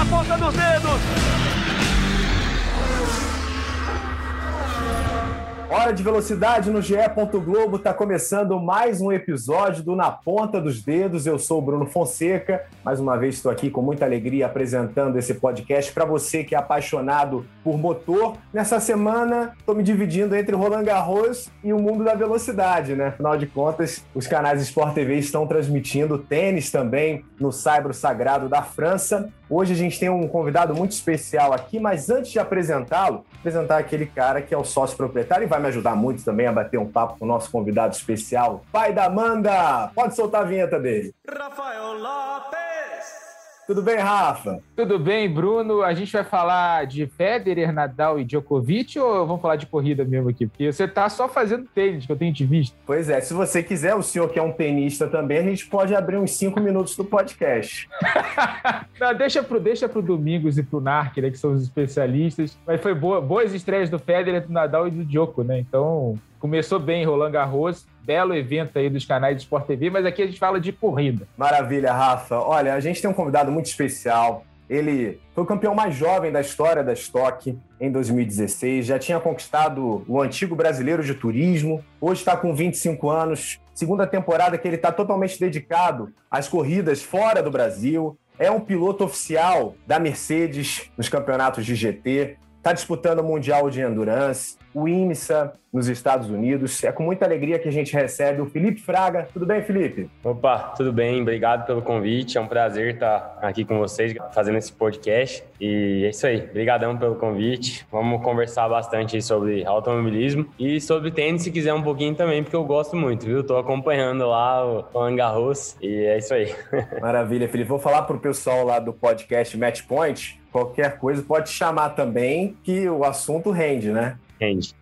ponta dos dedos. Hora de velocidade no GE. Globo, está começando mais um episódio do Na Ponta dos Dedos. Eu sou o Bruno Fonseca, mais uma vez estou aqui com muita alegria apresentando esse podcast para você que é apaixonado por motor. Nessa semana estou me dividindo entre Roland Garros e o mundo da velocidade, né? Afinal de contas, os canais Sport TV estão transmitindo tênis também no Saibro Sagrado da França. Hoje a gente tem um convidado muito especial aqui, mas antes de apresentar aquele cara que é o sócio proprietário e vai me ajudar muito também a bater um papo com o nosso convidado especial, pai da Amanda. Pode soltar a vinheta dele. Rafael Lopes. Tudo bem, Rafa? Tudo bem, Bruno. A gente vai falar de Federer, Nadal e Djokovic ou vamos falar de corrida mesmo aqui? Porque você tá só fazendo tênis, que eu tenho te visto. Pois é, se você quiser, o senhor que é um tenista também, a gente pode abrir uns 5 minutos do podcast. Não, deixa pro Domingos e pro Narc, né, que são os especialistas. Mas foi boas estreias do Federer, do Nadal e do Djoko, né? Então, começou bem Roland Garros. Belo evento aí dos canais de Sport TV, mas aqui a gente fala de corrida. Maravilha, Rafa. Olha, a gente tem um convidado muito especial. Ele foi o campeão mais jovem da história da Stock em 2016, já tinha conquistado o antigo brasileiro de turismo, hoje está com 25 anos, segunda temporada que ele está totalmente dedicado às corridas fora do Brasil, é um piloto oficial da Mercedes nos campeonatos de GT, está disputando o Mundial de Endurance, o IMSA nos Estados Unidos. É com muita alegria que a gente recebe o Felipe Fraga. Tudo bem, Felipe? Opa, tudo bem. Obrigado pelo convite. É um prazer estar aqui com vocês, fazendo esse podcast. E é isso aí. Obrigadão pelo convite. Vamos conversar bastante aí sobre automobilismo e sobre tênis, se quiser um pouquinho também, porque eu gosto muito, viu? Estou acompanhando lá o Roland Garros e é isso aí. Maravilha, Felipe. Vou falar para o pessoal lá do podcast Match Point. Qualquer coisa pode chamar também, que o assunto rende, né? Rende.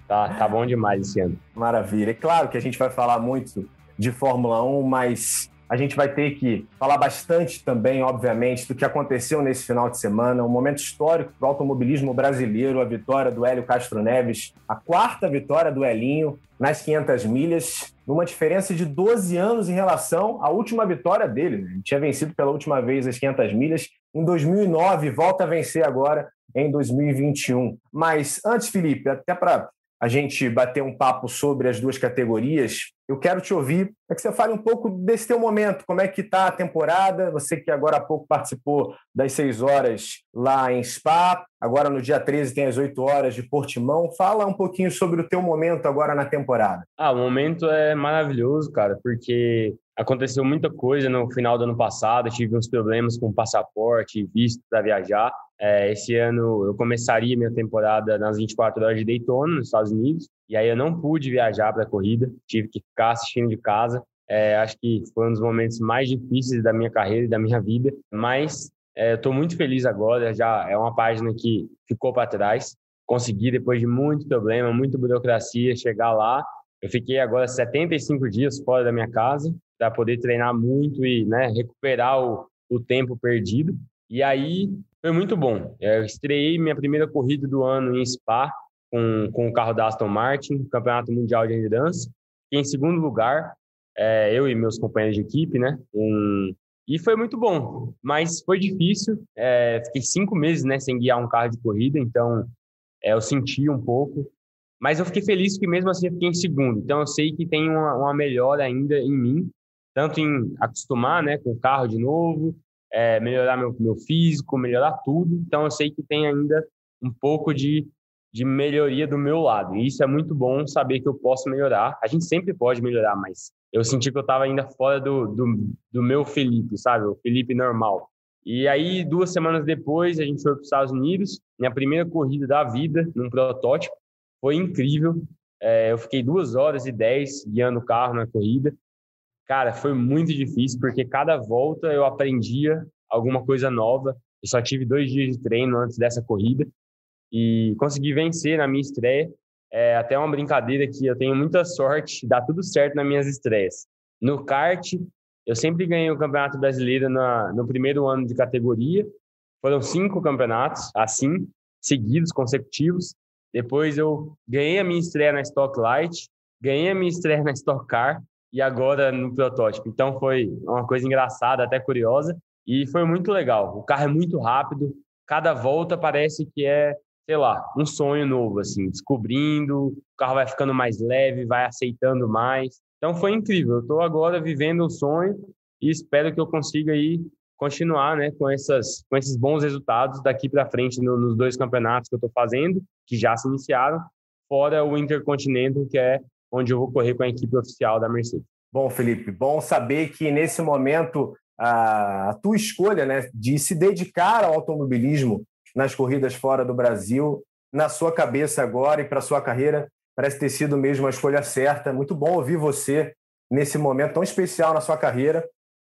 Tá bom demais esse ano. Maravilha. É claro que a gente vai falar muito de Fórmula 1, mas a gente vai ter que falar bastante também, obviamente, do que aconteceu nesse final de semana, um momento histórico para o automobilismo brasileiro, a vitória do Hélio Castro Neves, a 4ª vitória do Helinho nas 500 milhas, numa diferença de 12 anos em relação à última vitória dele. Ele tinha vencido pela última vez as 500 milhas em 2009, volta a vencer agora em 2021. Mas antes, Felipe, até para a gente bater um papo sobre as duas categorias, eu quero te ouvir, é que você fale um pouco desse teu momento, como é que está a temporada, você que agora há pouco participou das 6 horas lá em Spa, agora no dia 13 tem as 8 horas de Portimão, fala um pouquinho sobre o teu momento agora na temporada. O momento é maravilhoso, cara, porque aconteceu muita coisa no final do ano passado, eu tive uns problemas com passaporte, visto para viajar. Esse ano eu começaria minha temporada nas 24 horas de Daytona, nos Estados Unidos, e aí eu não pude viajar para a corrida, tive que ficar assistindo de casa. Acho que foi um dos momentos mais difíceis da minha carreira e da minha vida, mas eu estou muito feliz agora, já é uma página que ficou para trás. Consegui, depois de muito problema, muita burocracia, chegar lá. Eu fiquei agora 75 dias fora da minha casa para poder treinar muito e, né, recuperar o tempo perdido. E aí foi muito bom. Eu estreiei minha primeira corrida do ano em Spa com o carro da Aston Martin, Campeonato Mundial de Endurance. Fiquei em segundo lugar, eu e meus companheiros de equipe, né? E foi muito bom, mas foi difícil. Fiquei 5 meses, né, sem guiar um carro de corrida, então eu senti um pouco. Mas eu fiquei feliz que mesmo assim eu fiquei em segundo. Então eu sei que tem uma melhora ainda em mim, tanto em acostumar, né, com o carro de novo, melhorar meu físico, melhorar tudo. Então eu sei que tem ainda um pouco de melhoria do meu lado. E isso é muito bom saber que eu posso melhorar. A gente sempre pode melhorar, mas eu senti que eu estava ainda fora do meu Felipe, sabe? O Felipe normal. E aí, 2 semanas depois, a gente foi para os Estados Unidos, minha primeira corrida da vida, num protótipo. Foi incrível. Eu fiquei 2 horas e 10 guiando o carro na corrida. Cara, foi muito difícil, porque cada volta eu aprendia alguma coisa nova. Eu só tive 2 dias de treino antes dessa corrida e consegui vencer na minha estreia. Até uma brincadeira que eu tenho muita sorte, dá tudo certo nas minhas estreias. No kart, eu sempre ganhei o Campeonato Brasileiro no primeiro ano de categoria. Foram 5 campeonatos, assim, seguidos, consecutivos. Depois eu ganhei a minha estreia na Stock Light, ganhei a minha estreia na Stock Car e agora no protótipo. Então foi uma coisa engraçada, até curiosa. E foi muito legal. O carro é muito rápido, cada volta parece que é, sei lá, um sonho novo, assim, descobrindo, o carro vai ficando mais leve, vai aceitando mais. Então foi incrível. Eu estou agora vivendo o sonho e espero que eu consiga aí continuar, né, com esses bons resultados daqui para frente nos 2 campeonatos que eu estou fazendo, que já se iniciaram, fora o Intercontinental, que é onde eu vou correr com a equipe oficial da Mercedes. Bom, Felipe, bom saber que nesse momento a tua escolha, né, de se dedicar ao automobilismo nas corridas fora do Brasil, na sua cabeça agora e para a sua carreira, parece ter sido mesmo a escolha certa. Muito bom ouvir você nesse momento tão especial na sua carreira.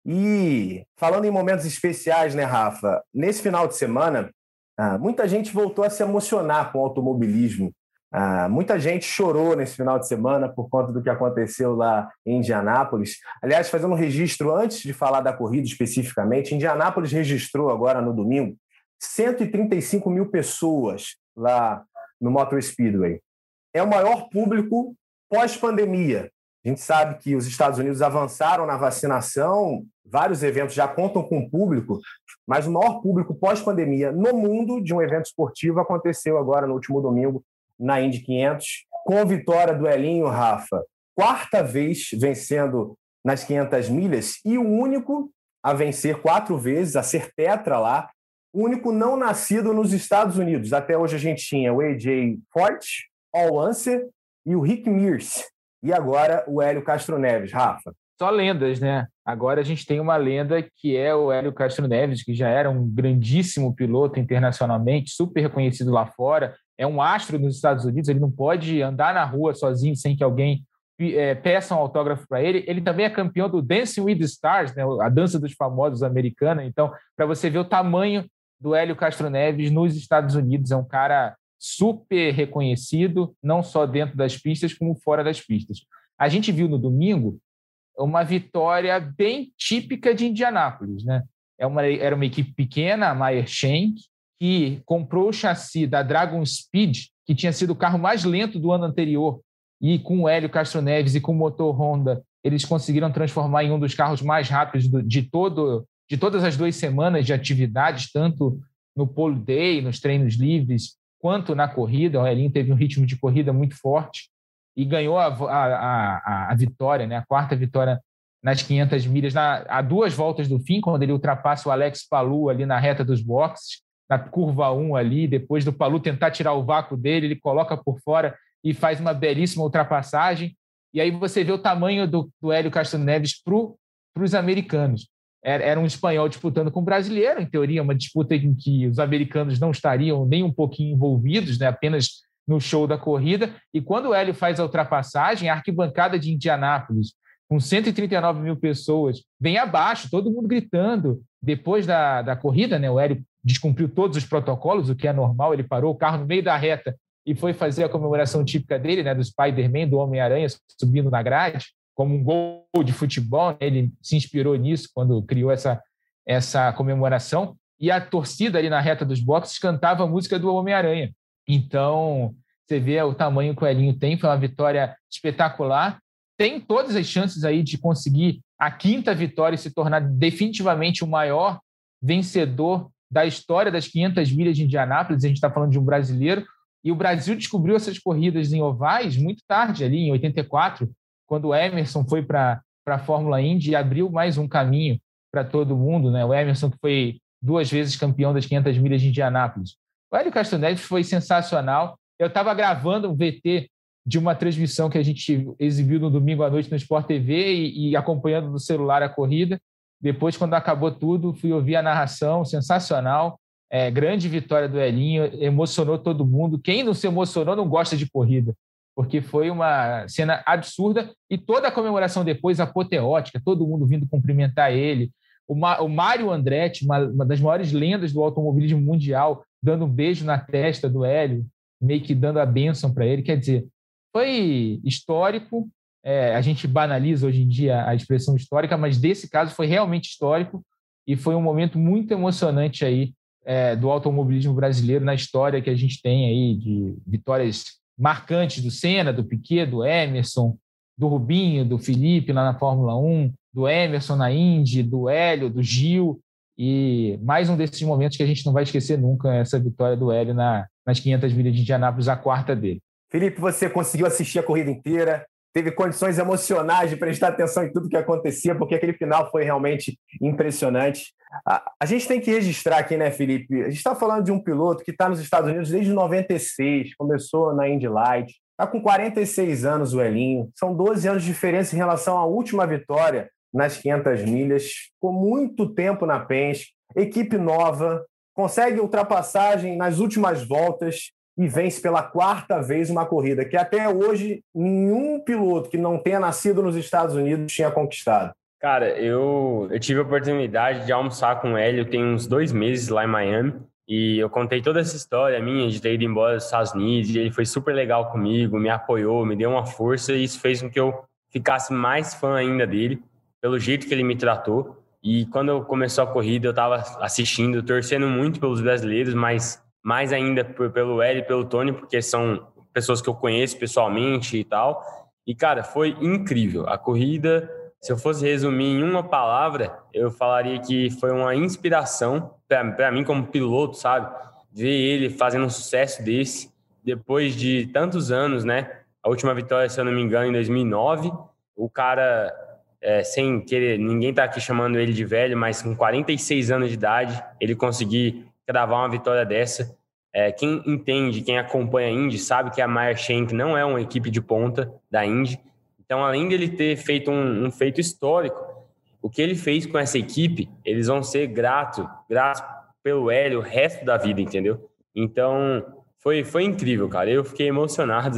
E falando em momentos especiais, né, Rafa? Nesse final de semana, muita gente voltou a se emocionar com o automobilismo. Muita gente chorou nesse final de semana por conta do que aconteceu lá em Indianápolis. Aliás, fazendo um registro, antes de falar da corrida especificamente, Indianápolis registrou agora no domingo 135 mil pessoas lá no Motor Speedway. É o maior público pós-pandemia. A gente sabe que os Estados Unidos avançaram na vacinação, vários eventos já contam com público, mas o maior público pós-pandemia no mundo de um evento esportivo aconteceu agora no último domingo na Indy 500, com a vitória do Elinho, Rafa, 4ª vez vencendo nas 500 milhas e o único a vencer 4 vezes, a ser tetra lá, o único não nascido nos Estados Unidos. Até hoje a gente tinha o A.J. Foyt, Paul Unser e o Rick Mears. E agora o Hélio Castro Neves, Rafa. Só lendas, né? Agora a gente tem uma lenda que é o Hélio Castro Neves, que já era um grandíssimo piloto internacionalmente, super reconhecido lá fora, é um astro nos Estados Unidos, ele não pode andar na rua sozinho sem que alguém peça um autógrafo para ele. Ele também é campeão do Dancing with the Stars, né? A dança dos famosos americana. Então, para você ver o tamanho do Hélio Castro Neves nos Estados Unidos, é um cara super reconhecido, não só dentro das pistas, como fora das pistas. A gente viu no domingo uma vitória bem típica de Indianápolis, né? Era uma equipe pequena, a Meyer Shank, que comprou o chassi da Dragon Speed, que tinha sido o carro mais lento do ano anterior, e com o Hélio Castro Neves e com o motor Honda, eles conseguiram transformar em um dos carros mais rápidos de todas as 2 semanas de atividades, tanto no pole day, nos treinos livres, quanto na corrida. O Elinho teve um ritmo de corrida muito forte e ganhou a vitória, né? A 4ª vitória nas 500 milhas, a 2 voltas do fim, quando ele ultrapassa o Alex Palou ali na reta dos boxes, na curva 1 ali, depois do Palou tentar tirar o vácuo dele, ele coloca por fora e faz uma belíssima ultrapassagem. E aí você vê o tamanho do Hélio Castro Neves para os americanos. Era um espanhol disputando com um brasileiro, em teoria, uma disputa em que os americanos não estariam nem um pouquinho envolvidos, né, apenas no show da corrida. E quando o Hélio faz a ultrapassagem, a arquibancada de Indianápolis, com 139 mil pessoas, vem abaixo, todo mundo gritando. Depois da corrida, né, o Hélio descumpriu todos os protocolos, o que é normal, ele parou o carro no meio da reta e foi fazer a comemoração típica dele, né, do Spider-Man, do Homem-Aranha, subindo na grade, como um gol de futebol. Ele se inspirou nisso quando criou essa comemoração, e a torcida ali na reta dos boxes cantava a música do Homem-Aranha. Então, você vê o tamanho que o Elinho tem, foi uma vitória espetacular, tem todas as chances aí de conseguir a 5ª vitória e se tornar definitivamente o maior vencedor da história das 500 milhas de Indianápolis. A gente está falando de um brasileiro, e o Brasil descobriu essas corridas em ovais muito tarde, ali em 84, quando o Emerson foi para a Fórmula Indy e abriu mais um caminho para todo mundo, né? O Emerson, que foi 2 vezes campeão das 500 milhas de Indianápolis. O Hélio Castro Neves foi sensacional. Eu estava gravando um VT de uma transmissão que a gente exibiu no domingo à noite no Sport TV e acompanhando no celular a corrida. Depois, quando acabou tudo, fui ouvir a narração, sensacional. Grande vitória do Elinho, emocionou todo mundo. Quem não se emocionou não gosta de corrida, porque foi uma cena absurda, e toda a comemoração depois, apoteótica, todo mundo vindo cumprimentar ele. O Mário Andretti, uma das maiores lendas do automobilismo mundial, dando um beijo na testa do Hélio, meio que dando a bênção para ele. Quer dizer, foi histórico. A gente banaliza hoje em dia a expressão histórica, mas desse caso foi realmente histórico, e foi um momento muito emocionante aí do automobilismo brasileiro, na história que a gente tem aí de vitórias marcantes do Senna, do Piquet, do Emerson, do Rubinho, do Felipe lá na Fórmula 1, do Emerson na Indy, do Hélio, do Gil, E mais um desses momentos que a gente não vai esquecer nunca, essa vitória do Hélio nas 500 milhas de Indianápolis, a quarta dele. Felipe, você conseguiu assistir a corrida inteira, teve condições emocionais de prestar atenção em tudo que acontecia, porque aquele final foi realmente impressionante. A gente tem que registrar aqui, né, Felipe? A gente está falando de um piloto que está nos Estados Unidos desde 96, começou na Indy Light, está com 46 anos o Helinho, são 12 anos de diferença em relação à última vitória nas 500 milhas, ficou muito tempo na Penske, equipe nova, consegue ultrapassagem nas últimas voltas e vence pela quarta vez uma corrida que até hoje nenhum piloto que não tenha nascido nos Estados Unidos tinha conquistado. Cara, eu tive a oportunidade de almoçar com o Hélio tem uns 2 meses lá em Miami e eu contei toda essa história minha de ter ido embora dos Estados Unidos e ele foi super legal comigo, me apoiou, me deu uma força e isso fez com que eu ficasse mais fã ainda dele, pelo jeito que ele me tratou. E quando começou a corrida, eu estava assistindo, torcendo muito pelos brasileiros, mas mais ainda pelo Hélio e pelo Tony, porque são pessoas que eu conheço pessoalmente e tal. E, cara, foi incrível. A corrida, se eu fosse resumir em uma palavra, eu falaria que foi uma inspiração para mim como piloto, sabe? Ver ele fazendo um sucesso desse, depois de tantos anos, né? A última vitória, se eu não me engano, em 2009. O cara... sem querer, ninguém tá aqui chamando ele de velho, mas com 46 anos de idade, ele conseguir cravar uma vitória dessa. Quem entende, quem acompanha a Indy, sabe que a Meyer Shank não é uma equipe de ponta da Indy. Então, além dele ter feito um feito histórico, o que ele fez com essa equipe, eles vão ser gratos pelo Hélio o resto da vida, entendeu? Então, foi incrível, cara. Eu fiquei emocionado,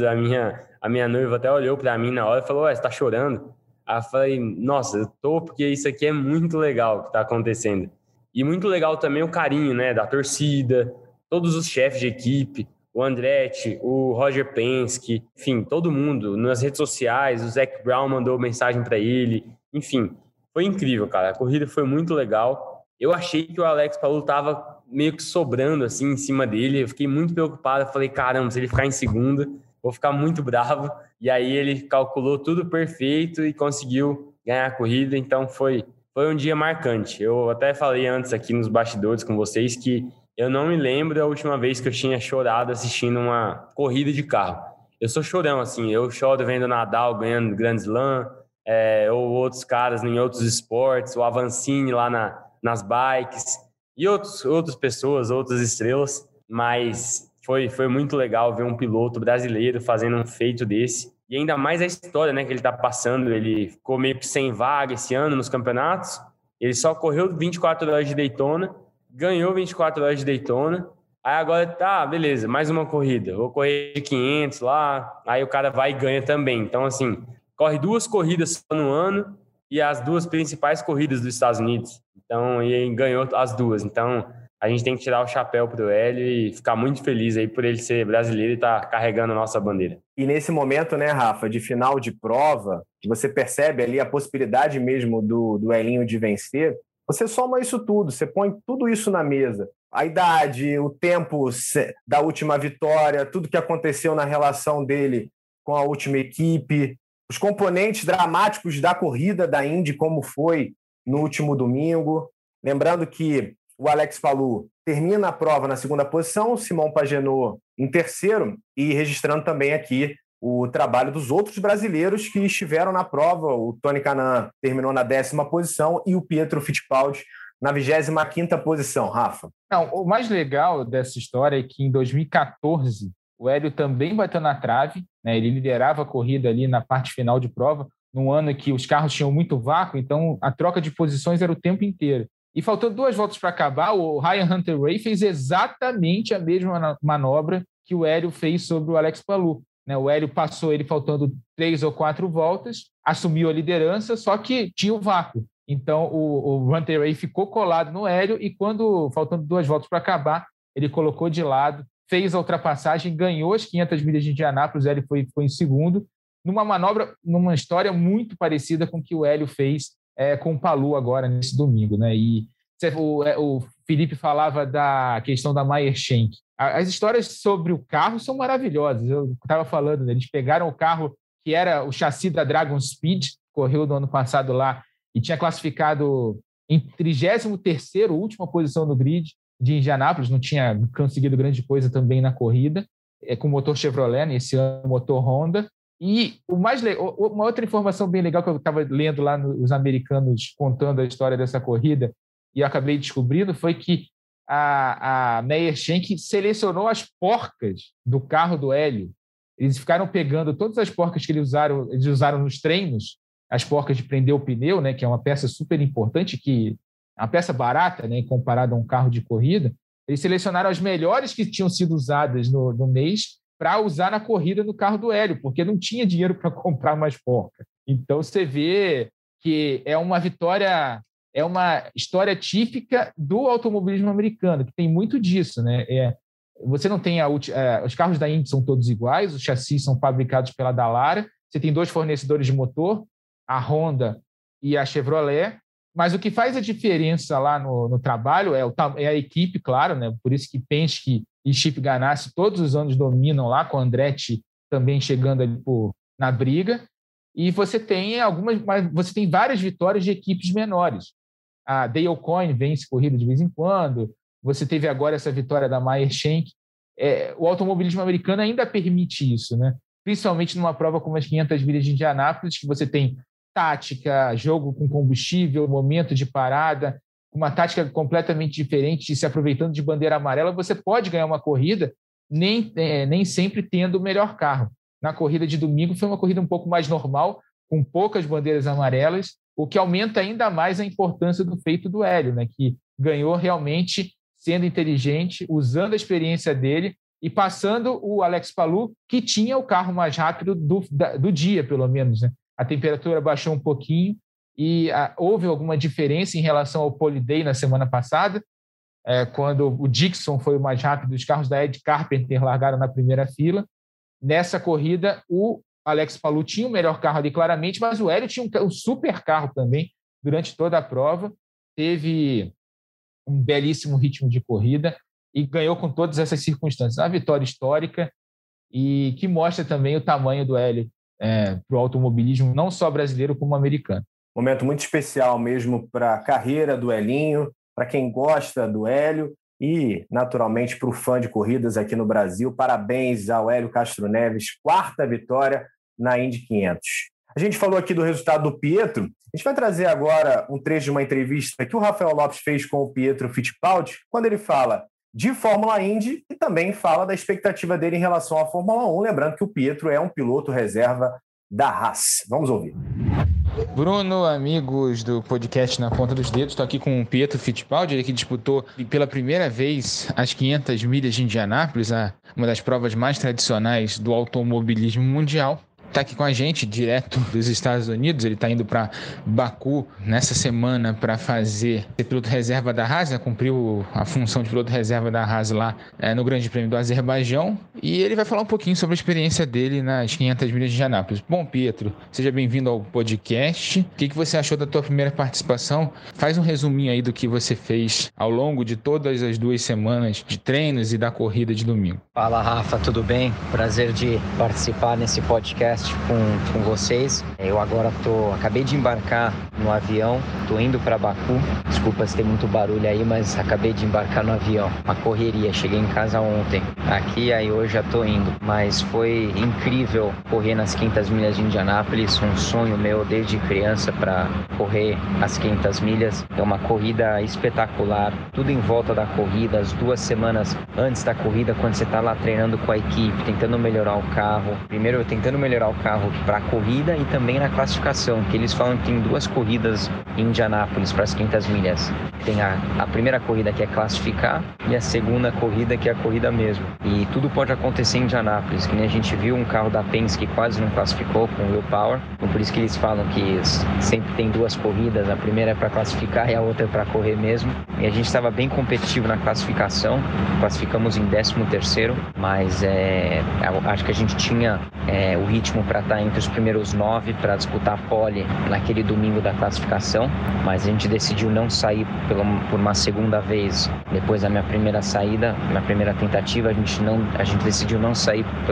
a minha noiva até olhou para mim na hora e falou, você tá chorando? Aí eu falei, nossa, eu tô, porque isso aqui é muito legal que tá acontecendo. E muito legal também o carinho, né, da torcida, todos os chefes de equipe, o Andretti, o Roger Penske, enfim, todo mundo nas redes sociais, o Zac Brown mandou mensagem para ele, enfim, foi incrível, cara. A corrida foi muito legal. Eu achei que o Alex Palou tava meio que sobrando, assim, em cima dele. Eu fiquei muito preocupado, falei, caramba, se ele ficar em segunda, vou ficar muito bravo. E aí ele calculou tudo perfeito e conseguiu ganhar a corrida, então foi um dia marcante. Eu até falei antes aqui nos bastidores com vocês que eu não me lembro da última vez que eu tinha chorado assistindo uma corrida de carro. Eu sou chorão, assim, eu choro vendo Nadal ganhando Grand Slam, ou outros caras em outros esportes, o Avancini lá nas bikes, e outras pessoas, outras estrelas, mas foi muito legal ver um piloto brasileiro fazendo um feito desse. E ainda mais a história, né, que ele está passando. Ele ficou meio que sem vaga esse ano nos campeonatos. Ele só correu 24 horas de Daytona, ganhou 24 horas de Daytona. Aí agora, beleza, mais uma corrida. Vou correr de 500 lá. Aí o cara vai e ganha também. Então, assim, corre 2 corridas só no ano e as 2 principais corridas dos Estados Unidos. Então, e ganhou as 2. Então, a gente tem que tirar o chapéu pro Hélio e ficar muito feliz aí por ele ser brasileiro e estar carregando a nossa bandeira. E nesse momento, né, Rafa, de final de prova, que você percebe ali a possibilidade mesmo do Helinho de vencer, você soma isso tudo, você põe tudo isso na mesa. A idade, o tempo da última vitória, tudo que aconteceu na relação dele com a última equipe, os componentes dramáticos da corrida da Indy, como foi no último domingo. Lembrando que o Alex Palou termina a prova na segunda posição, o Simon Pagenaud em terceiro, e registrando também aqui o trabalho dos outros brasileiros que estiveram na prova. O Tony Kanaan terminou na 10ª posição e o Pietro Fittipaldi na 25ª posição, Rafa. Não, o mais legal dessa história é que em 2014 o Hélio também bateu na trave, né? Ele liderava a corrida ali na parte final de prova, num ano que os carros tinham muito vácuo, então a troca de posições era o tempo inteiro. E faltando 2 voltas para acabar, o Ryan Hunter-Reay fez exatamente a mesma manobra que o Hélio fez sobre o Alex Palou. O Hélio passou ele faltando 3 ou 4 voltas, assumiu a liderança, só que tinha o vácuo. Então o Hunter-Reay ficou colado no Hélio e quando, faltando 2 voltas para acabar, ele colocou de lado, fez a ultrapassagem, ganhou as 500 milhas de Indianápolis, o Hélio foi em segundo, numa manobra, numa história muito parecida com o que o Hélio fez com o Palou agora, nesse domingo, né? E o Felipe falava da questão da Meyer Shank. As histórias sobre o carro são maravilhosas. Eu estava falando, né? Eles pegaram o carro que era o chassi da Dragon Speed, correu no ano passado lá, e tinha classificado em 33º, última posição no grid de Indianápolis, não tinha conseguido grande coisa também na corrida, com motor Chevrolet, nesse ano motor Honda. E uma outra informação bem legal que eu estava lendo lá nos americanos contando a história dessa corrida e eu acabei descobrindo foi que a Meyer Shank selecionou as porcas do carro do Hélio. Eles ficaram pegando todas as porcas que eles usaram nos treinos, as porcas de prender o pneu, né, que é uma peça super importante, que é uma peça barata, né, comparada a um carro de corrida. Eles selecionaram as melhores que tinham sido usadas no mês para usar na corrida no carro do Hélio, porque não tinha dinheiro para comprar mais porca. Então, você vê que é uma vitória, é uma história típica do automobilismo americano, que tem muito disso, né? Você não tem os carros da Indy são todos iguais, os chassis são fabricados pela Dallara, você tem 2 fornecedores de motor, a Honda e a Chevrolet, mas o que faz a diferença lá no trabalho é a equipe, claro, né? Por isso que Penske e Chip Ganassi todos os anos dominam lá, com o Andretti também chegando ali na briga. E você tem várias vitórias de equipes menores. A Dale Coyne vence corrida de vez em quando. Você teve agora essa vitória da Meyer Shank. O automobilismo americano ainda permite isso, né? Principalmente numa prova como as 500 milhas de Indianápolis, que você tem tática, jogo com combustível, momento de parada, uma tática completamente diferente, se aproveitando de bandeira amarela, você pode ganhar uma corrida nem sempre tendo o melhor carro. Na corrida de domingo foi uma corrida um pouco mais normal, com poucas bandeiras amarelas, o que aumenta ainda mais a importância do feito do Hélio, né, que ganhou realmente sendo inteligente, usando a experiência dele e passando o Alex Palou, que tinha o carro mais rápido do dia, pelo menos, né? A temperatura baixou um pouquinho e houve alguma diferença em relação ao Pole Day na semana passada, quando o Dixon foi o mais rápido, os carros da Ed Carpenter largaram na primeira fila. Nessa corrida, o Alex Palou tinha o melhor carro ali, claramente, mas o Hélio tinha um super carro também durante toda a prova, teve um belíssimo ritmo de corrida e ganhou com todas essas circunstâncias. Uma vitória histórica e que mostra também o tamanho do Hélio para o automobilismo, não só brasileiro como americano. Momento muito especial mesmo para a carreira do Helinho, para quem gosta do Hélio e, naturalmente, para o fã de corridas aqui no Brasil. Parabéns ao Hélio Castro Neves, 4ª vitória na Indy 500. A gente falou aqui do resultado do Pietro. A gente vai trazer agora um trecho de uma entrevista que o Rafael Lopes fez com o Pietro Fittipaldi, quando ele fala de Fórmula Indy e também fala da expectativa dele em relação à Fórmula 1. Lembrando que o Pietro é um piloto reserva da Haas. Vamos ouvir. Bruno, amigos do podcast Na Ponta dos Dedos, estou aqui com o Pietro Fittipaldi, ele que disputou pela primeira vez as 500 milhas de Indianápolis, uma das provas mais tradicionais do automobilismo mundial. Está aqui com a gente, direto dos Estados Unidos. Ele está indo para Baku nessa semana para ser piloto reserva da Haas, né? Cumpriu a função de piloto reserva da Haas lá no Grande Prêmio do Azerbaijão. E ele vai falar um pouquinho sobre a experiência dele nas 500 milhas de Indianápolis. Bom, Pietro, seja bem-vindo ao podcast. O que você achou da tua primeira participação? Faz um resuminho aí do que você fez ao longo de todas as 2 semanas de treinos e da corrida de domingo. Fala, Rafa, tudo bem? Prazer de participar nesse podcast com vocês. Eu agora acabei de embarcar no avião, tô indo para Baku. Desculpa se tem muito barulho aí, mas acabei de embarcar no avião. Uma correria, cheguei em casa ontem. Aqui, aí hoje já tô indo. Mas foi incrível correr nas 500 milhas de Indianápolis, um sonho meu desde criança para correr as 500 milhas. É uma corrida espetacular, tudo em volta da corrida, as 2 semanas antes da corrida, quando você tá lá treinando com a equipe, tentando melhorar o carro. Primeiro tentando melhorar o carro para a corrida e também na classificação, que eles falam que tem 2 corridas em Indianápolis para as 500 milhas. Tem a primeira corrida, que é classificar, e a segunda corrida, que é a corrida mesmo. E tudo pode acontecer em Indianápolis, que nem a gente viu um carro da Penske que quase não classificou com o Will Power. Então, por isso que eles falam que sempre tem 2 corridas, a primeira é para classificar e a outra é para correr mesmo. e a gente estava bem competitivo na classificação, classificamos em 13º, mas acho que a gente tinha o ritmo para estar entre os primeiros 9 para disputar a pole naquele domingo da classificação, mas a gente decidiu não sair por uma segunda vez. Depois da minha primeira saída, minha primeira tentativa, a gente decidiu não sair por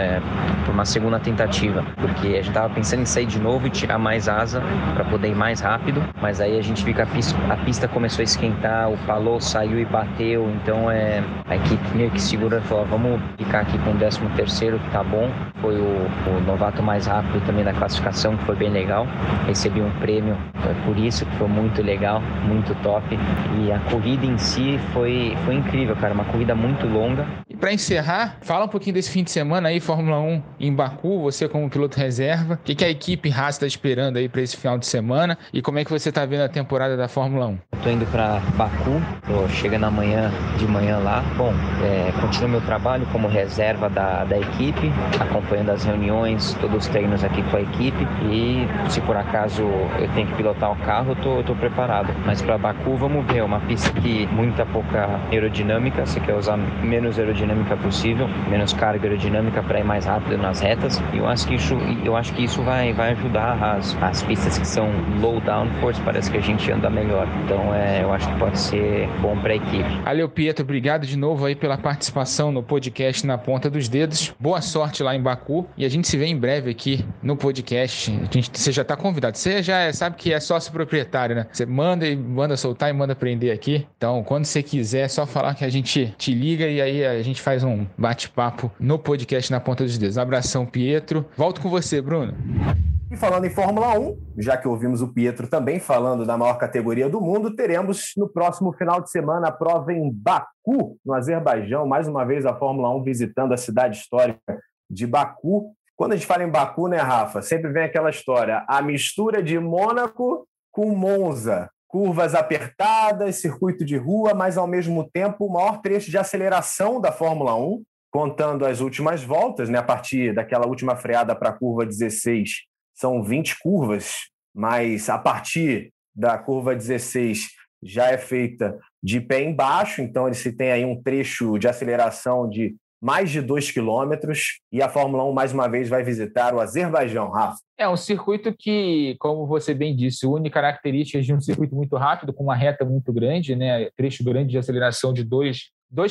uma segunda tentativa, porque a gente estava pensando em sair de novo e tirar mais asa para poder ir mais rápido, mas aí a gente viu que a pista começou a esquentar, o Palou saiu e bateu, então a equipe meio que segura e falou, vamos ficar aqui com o 13º, que tá bom. Foi o novato mais rápido também da classificação, que foi bem legal. Recebi um prêmio por isso, que foi muito legal, muito top. E a corrida em si foi incrível, cara, uma corrida muito longa. E para encerrar, fala um pouquinho desse fim de semana aí, Fórmula 1 em Baku, você como piloto reserva, o que a equipe Haas está esperando aí para esse final de semana e como é que você está vendo a temporada da Fórmula 1? Eu tô indo para Baku, tô chegando de manhã lá. Bom, continuo meu trabalho como reserva da equipe, acompanhando as reuniões, todos os treinos aqui com a equipe, e se por acaso eu tenho que pilotar o carro, eu tô preparado. Mas para Baku, vamos ver, é uma pista que muita pouca aerodinâmica, você quer usar menos aerodinâmica possível, menos carga aerodinâmica para ir mais rápido nas retas, e eu acho que isso vai ajudar as pistas que são low downforce, parece que a gente anda melhor. Então eu acho que pode ser bom para a equipe. Valeu, Pietro, obrigado de novo aí pela participação no podcast Na Ponta dos Dedos. Boa sorte lá em Baku e a gente se vê em breve aqui no podcast. Você já está convidado, você já sabe que é sócio proprietário, né? Você manda soltar e manda prender aqui. Então, quando você quiser, é só falar que a gente te liga e aí a gente faz um bate-papo no podcast Na Ponta dos Dedos. Um abração, Pietro. Volto com você, Bruno. E falando em Fórmula 1, já que ouvimos o Pietro também falando da maior categoria do mundo, teremos no próximo final de semana a prova em Baku, no Azerbaijão. Mais uma vez a Fórmula 1 visitando a cidade histórica de Baku. Quando a gente fala em Baku, né, Rafa, sempre vem aquela história, a mistura de Mônaco com Monza. Curvas apertadas, circuito de rua, mas ao mesmo tempo o maior trecho de aceleração da Fórmula 1, contando as últimas voltas, né, a partir daquela última freada para a curva 16, são 20 curvas, mas a partir da curva 16 já é feita de pé embaixo, então se tem aí um trecho de aceleração de mais de 2 quilômetros, e a Fórmula 1 mais uma vez vai visitar o Azerbaijão, Rafa. É um circuito que, como você bem disse, une características de um circuito muito rápido, com uma reta muito grande, né? Trecho grande de aceleração de 2,2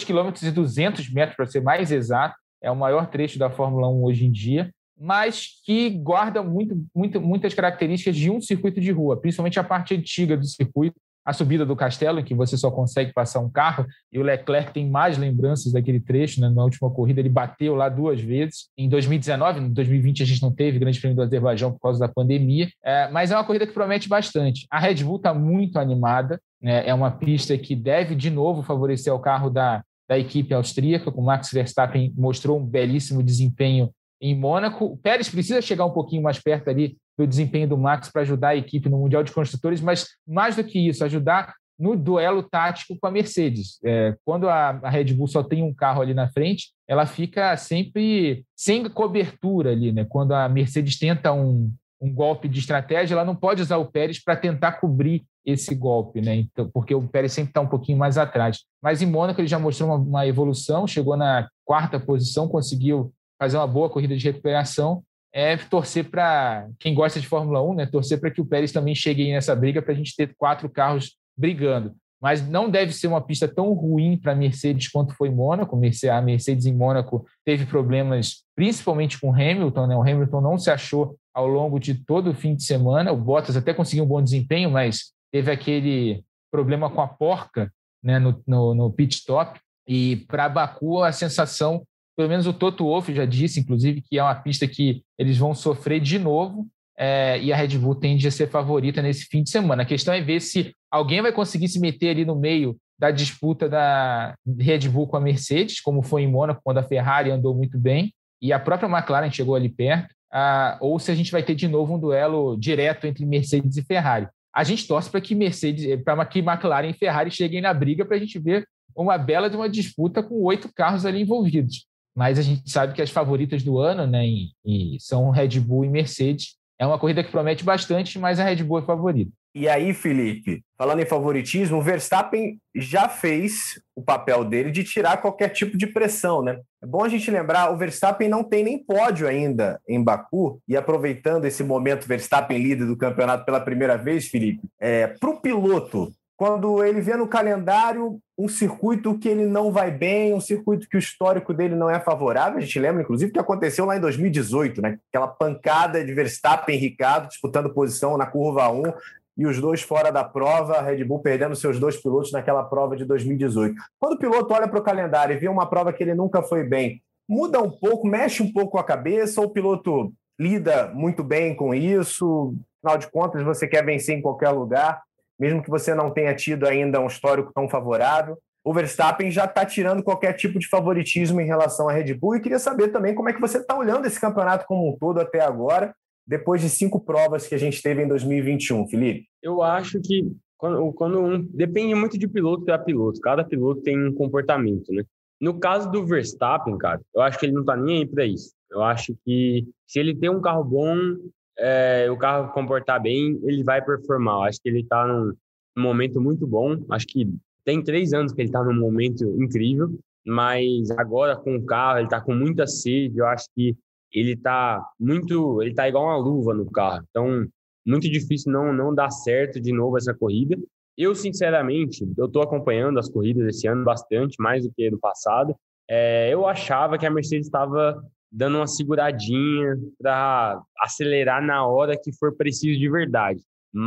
km, para ser mais exato, é o maior trecho da Fórmula 1 hoje em dia, mas que guarda muitas características de um circuito de rua, principalmente a parte antiga do circuito, a subida do Castelo, em que você só consegue passar um carro, e o Leclerc tem mais lembranças daquele trecho, né? Na última corrida ele bateu lá 2 vezes, em 2019, em 2020 a gente não teve Grande Prêmio do Azerbaijão por causa da pandemia, mas é uma corrida que promete bastante. A Red Bull está muito animada, né? É uma pista que deve de novo favorecer o carro da equipe austríaca, com o Max Verstappen mostrou um belíssimo desempenho em Mônaco. O Pérez precisa chegar um pouquinho mais perto ali do desempenho do Max para ajudar a equipe no Mundial de Construtores, mas mais do que isso, ajudar no duelo tático com a Mercedes. Quando a Red Bull só tem um carro ali na frente, ela fica sempre sem cobertura ali, né? Quando a Mercedes tenta um golpe de estratégia, ela não pode usar o Pérez para tentar cobrir esse golpe, né? Então, porque o Pérez sempre está um pouquinho mais atrás. Mas em Mônaco ele já mostrou uma evolução, chegou na 4ª posição, conseguiu fazer uma boa corrida de recuperação. Torcer para quem gosta de Fórmula 1, né? Torcer para que o Pérez também chegue aí nessa briga para a gente ter 4 carros brigando. Mas não deve ser uma pista tão ruim para a Mercedes quanto foi Mônaco. A Mercedes em Mônaco teve problemas principalmente com o Hamilton, né? O Hamilton não se achou ao longo de todo o fim de semana. O Bottas até conseguiu um bom desempenho, mas teve aquele problema com a porca, né? no pit stop. E para Baku a sensação, pelo menos o Toto Wolff já disse, inclusive, que é uma pista que eles vão sofrer de novo, e a Red Bull tende a ser favorita nesse fim de semana. A questão é ver se alguém vai conseguir se meter ali no meio da disputa da Red Bull com a Mercedes, como foi em Mônaco, quando a Ferrari andou muito bem, e a própria McLaren chegou ali perto, ou se a gente vai ter de novo um duelo direto entre Mercedes e Ferrari. A gente torce para que McLaren e Ferrari cheguem na briga para a gente ver uma bela de uma disputa com 8 carros ali envolvidos. Mas a gente sabe que as favoritas do ano, né, e são Red Bull e Mercedes. É uma corrida que promete bastante, mas a Red Bull é favorita. E aí, Felipe, falando em favoritismo, o Verstappen já fez o papel dele de tirar qualquer tipo de pressão, né? É bom a gente lembrar, o Verstappen não tem nem pódio ainda em Baku, e aproveitando esse momento Verstappen líder do campeonato pela primeira vez, Felipe, para o piloto, quando ele vê no calendário um circuito que ele não vai bem, um circuito que o histórico dele não é favorável, a gente lembra, inclusive, que aconteceu lá em 2018, né? Aquela pancada de Verstappen e Ricciardo disputando posição na curva 1, e os dois fora da prova, a Red Bull perdendo seus dois pilotos naquela prova de 2018. Quando o piloto olha para o calendário e vê uma prova que ele nunca foi bem, muda um pouco, mexe um pouco a cabeça, ou o piloto lida muito bem com isso? Afinal de contas, você quer vencer em qualquer lugar, mesmo que você não tenha tido ainda um histórico tão favorável. O Verstappen já está tirando qualquer tipo de favoritismo em relação à Red Bull, e queria saber também como é que você está olhando esse campeonato como um todo até agora, depois de 5 provas que a gente teve em 2021, Felipe? Eu acho que depende muito de piloto para piloto. Cada piloto tem um comportamento, né? No caso do Verstappen, cara, eu acho que ele não tá nem aí para isso. Eu acho que se ele tem um carro bom, o carro comportar bem, ele vai performar. Eu acho que ele tá num momento muito bom. Acho que tem 3 anos que ele tá num momento incrível, mas agora com o carro, ele tá com muita sede. Eu acho que ele tá igual uma luva no carro. Então, muito difícil não dar certo de novo essa corrida. Eu, sinceramente, eu tô acompanhando as corridas esse ano bastante, mais do que no passado. Eu achava que a Mercedes estava dando uma seguradinha para acelerar na hora que for preciso de verdade.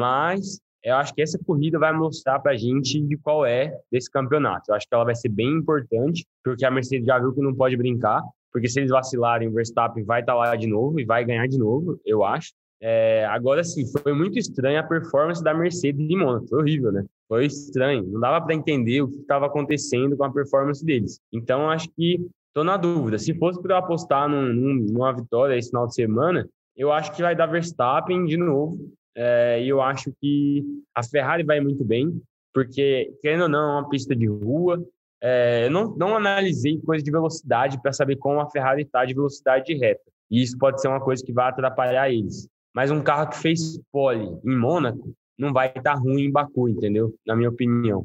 Mas eu acho que essa corrida vai mostrar para a gente de qual é desse campeonato. Eu acho que ela vai ser bem importante, porque a Mercedes já viu que não pode brincar, porque se eles vacilarem, o Verstappen vai estar lá de novo e vai ganhar de novo, eu acho. Agora sim, foi muito estranha a performance da Mercedes em Mônaco, foi horrível, né? Foi estranho, não dava para entender o que estava acontecendo com a performance deles. Então, acho que estou na dúvida. Se fosse para eu apostar numa vitória esse final de semana, eu acho que vai dar Verstappen de novo. E eu acho que a Ferrari vai muito bem, porque, querendo ou não, é uma pista de rua. Eu não analisei coisa de velocidade para saber como a Ferrari está de velocidade de reta. E isso pode ser uma coisa que vai atrapalhar eles. Mas um carro que fez pole em Mônaco não vai estar ruim em Baku, entendeu? Na minha opinião.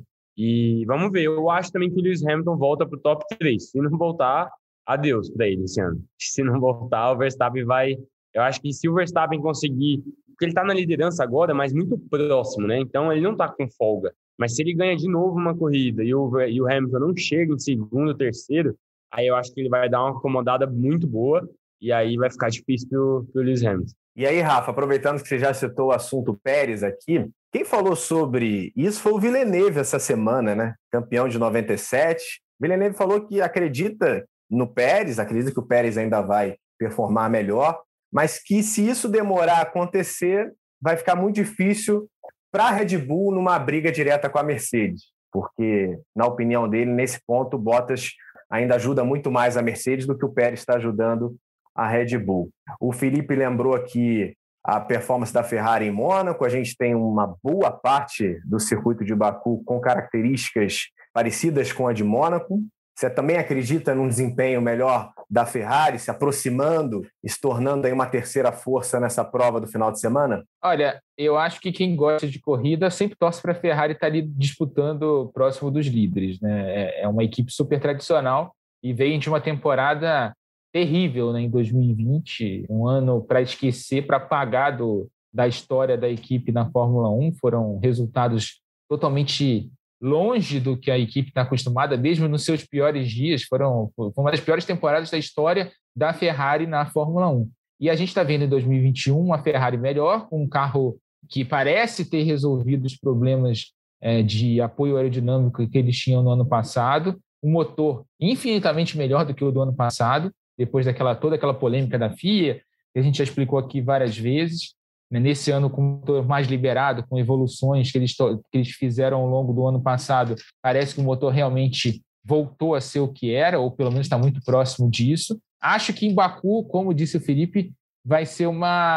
E vamos ver. Eu acho também que o Lewis Hamilton volta para o top 3. Se não voltar, adeus para ele esse ano. Se não voltar, o Verstappen vai... Eu acho que se o Verstappen conseguir... Porque ele está na liderança agora, mas muito próximo, né? Então, ele não está com folga. Mas se ele ganha de novo uma corrida e o Hamilton não chega em segundo, terceiro, aí eu acho que ele vai dar uma acomodada muito boa e aí vai ficar difícil pro Lewis Hamilton. E aí, Rafa, aproveitando que você já citou o assunto Pérez aqui, quem falou sobre isso foi o Villeneuve essa semana, né? Campeão de 97. Villeneuve falou que acredita no Pérez, acredita que o Pérez ainda vai performar melhor, mas que se isso demorar a acontecer, vai ficar muito difícil para a Red Bull numa briga direta com a Mercedes, porque, na opinião dele, nesse ponto, o Bottas ainda ajuda muito mais a Mercedes do que o Pérez está ajudando a Red Bull. O Felipe lembrou aqui a performance da Ferrari em Mônaco. A gente tem uma boa parte do circuito de Baku com características parecidas com a de Mônaco. Você também acredita num desempenho melhor da Ferrari, se aproximando e se tornando aí uma terceira força nessa prova do final de semana? Olha, eu acho que quem gosta de corrida sempre torce para a Ferrari estar ali disputando próximo dos líderes, né? É uma equipe super tradicional e veio de uma temporada terrível, né, em 2020, um ano para esquecer, para apagar da história da equipe na Fórmula 1. Foram resultados totalmente longe do que a equipe está acostumada, mesmo nos seus piores dias. Foi uma das piores temporadas da história da Ferrari na Fórmula 1. E a gente está vendo em 2021 uma Ferrari melhor, com um carro que parece ter resolvido os problemas de apoio aerodinâmico que eles tinham no ano passado, um motor infinitamente melhor do que o do ano passado, depois toda aquela polêmica da FIA, que a gente já explicou aqui várias vezes. Nesse ano, com o motor mais liberado, com evoluções que eles fizeram ao longo do ano passado, parece que o motor realmente voltou a ser o que era, ou pelo menos está muito próximo disso. Acho que em Baku, como disse o Felipe, vai ser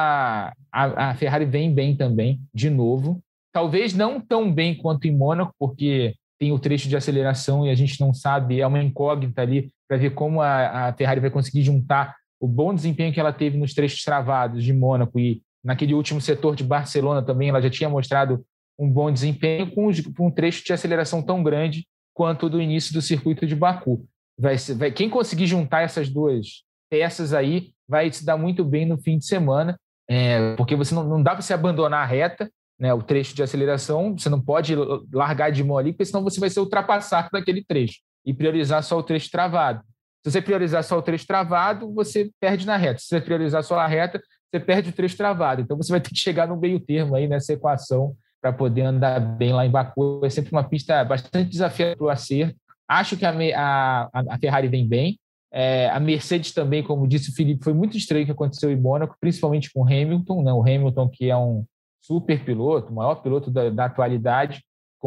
a Ferrari vem bem também, de novo. Talvez não tão bem quanto em Mônaco, porque tem o trecho de aceleração e a gente não sabe, é uma incógnita ali para ver como a Ferrari vai conseguir juntar o bom desempenho que ela teve nos trechos travados de Mônaco e naquele último setor de Barcelona também, ela já tinha mostrado um bom desempenho com um trecho de aceleração tão grande quanto o do início do circuito de Baku. Quem conseguir juntar essas duas peças aí vai se dar muito bem no fim de semana, porque você não dá para você abandonar a reta, né, o trecho de aceleração, você não pode largar de mão ali, porque senão você vai ser ultrapassado naquele trecho e priorizar só o trecho travado. Se você priorizar só o trecho travado, você perde na reta. Se você priorizar só a reta, você perde o trecho travado. Então você vai ter que chegar no meio termo aí nessa equação para poder andar bem lá em Baku. É sempre uma pista bastante desafiadora para o acerto. Acho que a Ferrari vem bem. A Mercedes também, como disse o Felipe, foi muito estranho o que aconteceu em Mônaco, principalmente com o Hamilton, né? O Hamilton, que é um super piloto, o maior piloto da atualidade,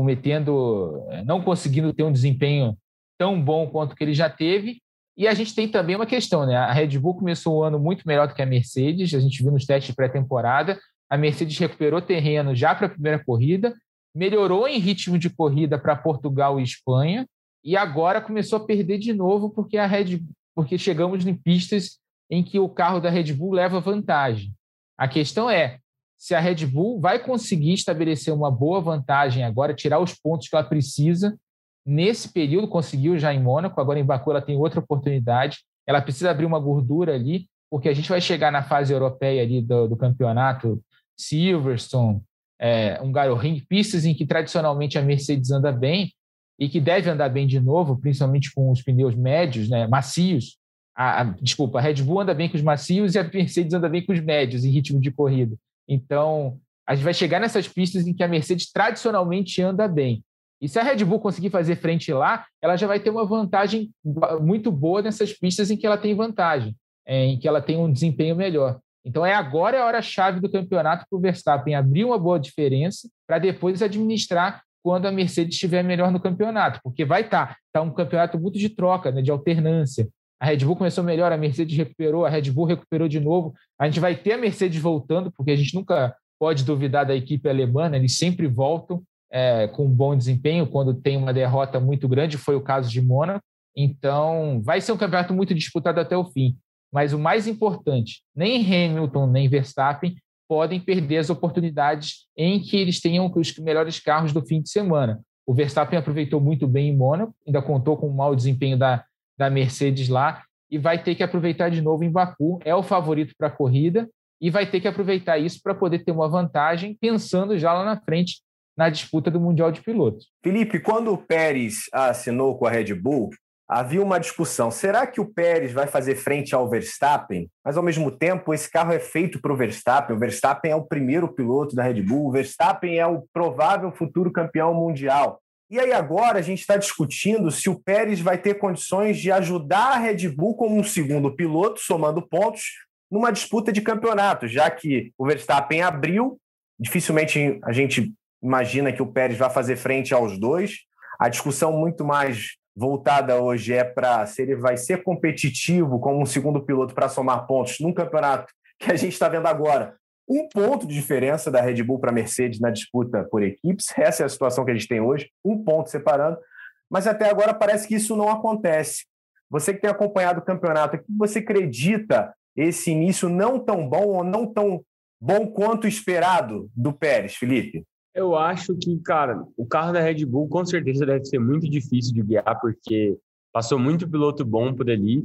não conseguindo ter um desempenho tão bom quanto que ele já teve. E a gente tem também uma questão, né? A Red Bull começou o ano muito melhor do que a Mercedes, a gente viu nos testes de pré-temporada, a Mercedes recuperou terreno já para a primeira corrida, melhorou em ritmo de corrida para Portugal e Espanha, e agora começou a perder de novo porque chegamos em pistas em que o carro da Red Bull leva vantagem. A questão é se a Red Bull vai conseguir estabelecer uma boa vantagem agora, tirar os pontos que ela precisa. Nesse período, conseguiu já em Mônaco, agora em Baku ela tem outra oportunidade. Ela precisa abrir uma gordura ali, porque a gente vai chegar na fase europeia ali do campeonato, Silverstone, Hungaroring, pistas em que tradicionalmente a Mercedes anda bem e que deve andar bem de novo, principalmente com os pneus médios, né, macios. A Red Bull anda bem com os macios e a Mercedes anda bem com os médios em ritmo de corrida. Então, a gente vai chegar nessas pistas em que a Mercedes tradicionalmente anda bem. E se a Red Bull conseguir fazer frente lá, ela já vai ter uma vantagem muito boa nessas pistas em que ela tem vantagem, em que ela tem um desempenho melhor. Então, agora é a hora-chave do campeonato para o Verstappen abrir uma boa diferença para depois administrar quando a Mercedes estiver melhor no campeonato, porque vai estar um campeonato muito de troca, né, de alternância. A Red Bull começou melhor, a Mercedes recuperou, a Red Bull recuperou de novo. A gente vai ter a Mercedes voltando, porque a gente nunca pode duvidar da equipe alemã, né? Eles sempre voltam com um bom desempenho quando tem uma derrota muito grande, foi o caso de Mônaco. Então, vai ser um campeonato muito disputado até o fim. Mas o mais importante, nem Hamilton nem Verstappen podem perder as oportunidades em que eles tenham os melhores carros do fim de semana. O Verstappen aproveitou muito bem em Mônaco, ainda contou com um mau desempenho da Mercedes lá, e vai ter que aproveitar de novo em Baku, é o favorito para a corrida, e vai ter que aproveitar isso para poder ter uma vantagem, pensando já lá na frente na disputa do Mundial de Pilotos. Felipe, quando o Pérez assinou com a Red Bull, havia uma discussão, será que o Pérez vai fazer frente ao Verstappen? Mas, ao mesmo tempo, esse carro é feito para o Verstappen é o primeiro piloto da Red Bull, o Verstappen é o provável futuro campeão mundial. E aí agora a gente está discutindo se o Pérez vai ter condições de ajudar a Red Bull como um segundo piloto, somando pontos, numa disputa de campeonato, já que o Verstappen abriu, dificilmente a gente imagina que o Pérez vai fazer frente aos dois. A discussão muito mais voltada hoje é para se ele vai ser competitivo como um segundo piloto para somar pontos num campeonato que a gente está vendo agora. 1 ponto de diferença da Red Bull para a Mercedes na disputa por equipes. Essa é a situação que a gente tem hoje, 1 ponto separando. Mas até agora parece que isso não acontece. Você que tem acompanhado o campeonato, o que você acredita esse início não tão bom ou não tão bom quanto esperado do Pérez, Felipe? Eu acho que, cara, o carro da Red Bull com certeza deve ser muito difícil de guiar, porque passou muito piloto bom por ali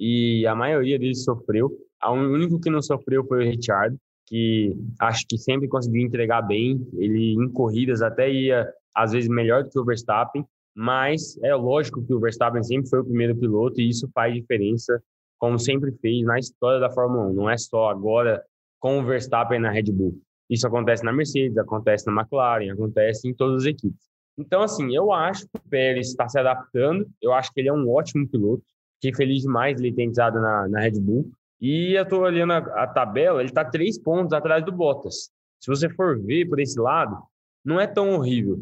e a maioria deles sofreu. O único que não sofreu foi o Ricciardo, que acho que sempre conseguiu entregar bem. Ele, em corridas, até ia, às vezes, melhor do que o Verstappen, mas é lógico que o Verstappen sempre foi o primeiro piloto e isso faz diferença, como sempre fez na história da Fórmula 1. Não é só agora com o Verstappen na Red Bull. Isso acontece na Mercedes, acontece na McLaren, acontece em todas as equipes. Então, assim, eu acho que o Pérez está se adaptando, eu acho que ele é um ótimo piloto, fiquei feliz demais de ele ter entrado na Red Bull. E eu estou olhando a tabela, ele está 3 pontos atrás do Bottas. Se você for ver por esse lado, não é tão horrível.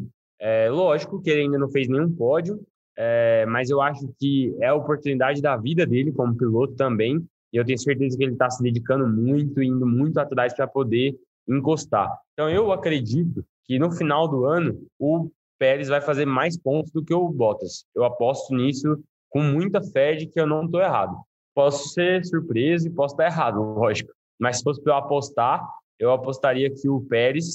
Lógico que ele ainda não fez nenhum pódio, mas eu acho que é a oportunidade da vida dele como piloto também. E eu tenho certeza que ele está se dedicando muito, indo muito atrás para poder encostar. Então, eu acredito que no final do ano, o Pérez vai fazer mais pontos do que o Bottas. Eu aposto nisso com muita fé de que eu não estou errado. Posso ser surpreso e posso estar errado, lógico. Mas se fosse para eu apostar, eu apostaria que o Pérez